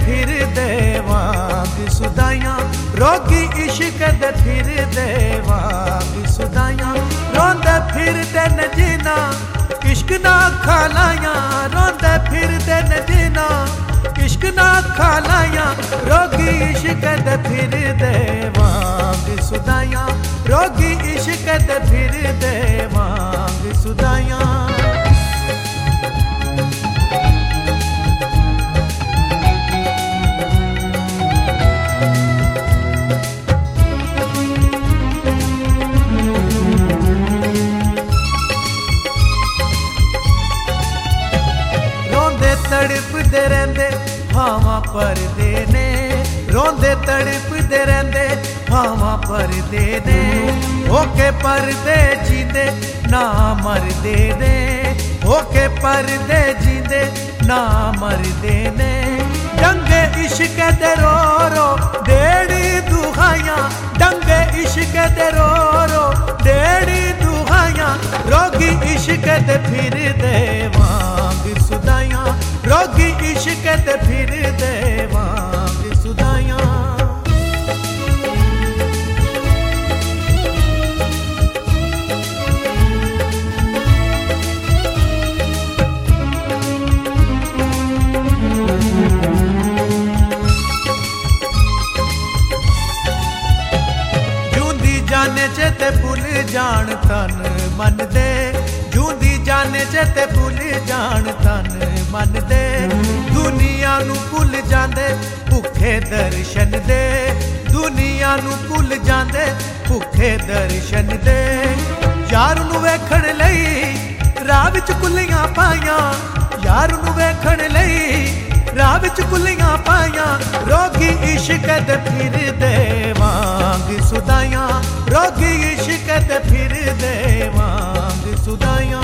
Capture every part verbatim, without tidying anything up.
फिर देवांग सुदाइयां, रोगी इश्क दे फिर देवांग सुदाइयां, रोंदे फिरदे न जिना इश्क ना खालायां, रोंदे फिरदे न जिना इश्क ना खालायां, रोगी इश्क दे फिर देवांग सुदाइयां, रोगी इश्क दे फिर देवांग सुदाइयां। तड़पदे रहंदे भावां परदे ने, रोंदे तड़पदे रहंदे भावां परदे ने, होके परदे जींदे ना मरदे ने, होके परदे जींदे ना मरदे ने, डंगे इश्क दे रो रो डेड़ी दुहाइयां, डंगे इश्क दे रो रो डेड़ी दुहाइयां, रोगी इश्क दे फिर देवांग सुदाइयां, रोगी इश्क दे फिर देवांग सुदाइयां। जूंदी जाने च ते भुल जान तन मन दे, जूंदी जाने च ते भुल जान तन मन दे, दुनिया नू भुल जांदे भुखे दर्शन दे, दुनिया नू भुल जांदे भुखे दर्शन दे, यार नू वेखण लई राह विच कुलियां पाइयां, यार नू वेखण लई राह विच कुलियां पाइयां, रोगी इश्क दे फिर देवांग सुदाइयां, रोगी इश्क दे फिर देवांग सुदाइयां।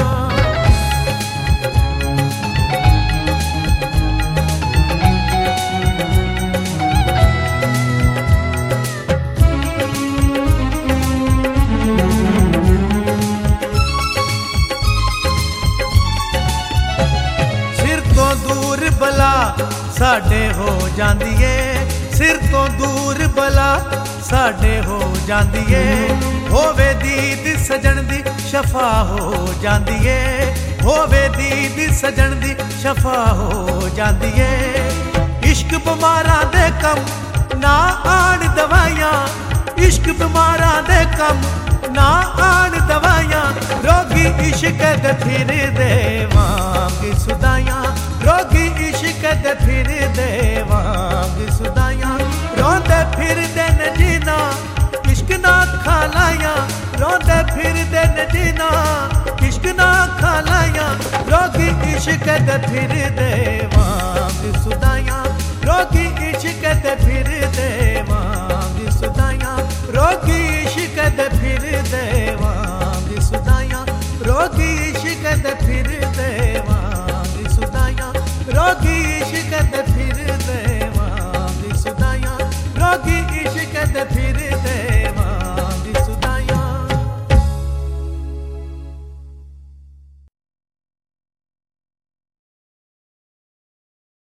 बला साडे हो जांदी ए, सिर तो दूर बला साडे हो जांदी ए, होवे दीद सजन दी शफा हो जांदी ए, होवे दीद सजन दी शफा हो जांदी ए, इश्क बीमारां दे कम ना आण दवाइयां, इश्क बीमारां दे कम ना आण दवाइयां, रोगी इश्क दे फिर देवांग सुदाइयां, रोगी इश्क दे फिर देवांग सुदाइयां, रोंदे फिरदे न जिना इश्क ना खालायां, रोंदे फिरदे न जिना इश्क ना खालायां, रोगी इश्क दे फिर देवांग सुदाइयां, रोगी इश्क दे फिर देवांग सुदाइयां, रोगी इश्क दे फिर देवांग सुदाइयां, रोगी इश्क दे फिर देवांग सुदाइयां, रोगी इश्क दे फिर देवांग सुदाइयां, रोगी इश्क दे फिर